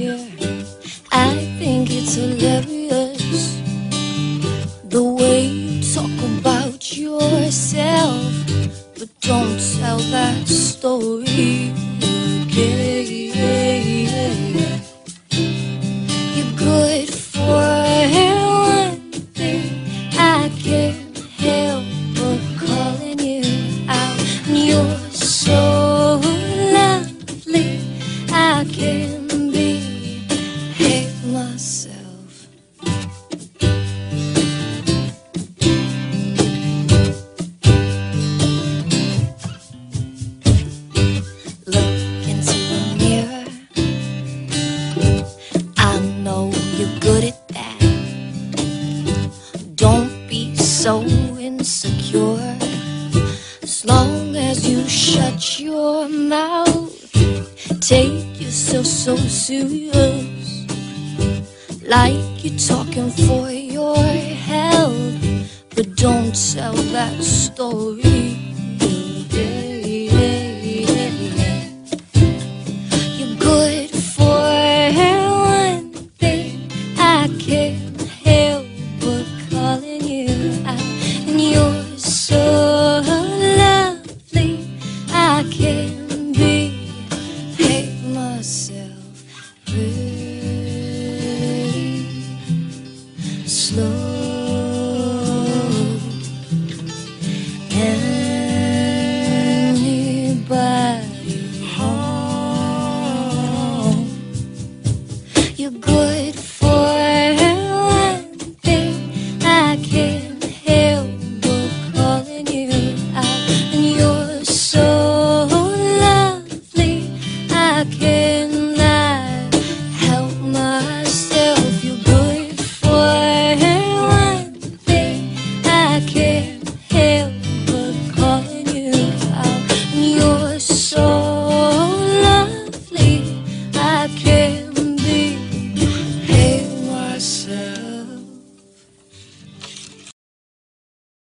I think it's hilarious the way you talk about yourself, but don't tell that story again. You're good for one thing, I can't help but calling you out. You're so lovely, I can't behave myself. Look into the mirror, I know you're good at that. Don't be so insecure. As long as you shut your mouth, take yourself so serious, like you're talking for your health, but don't tell that story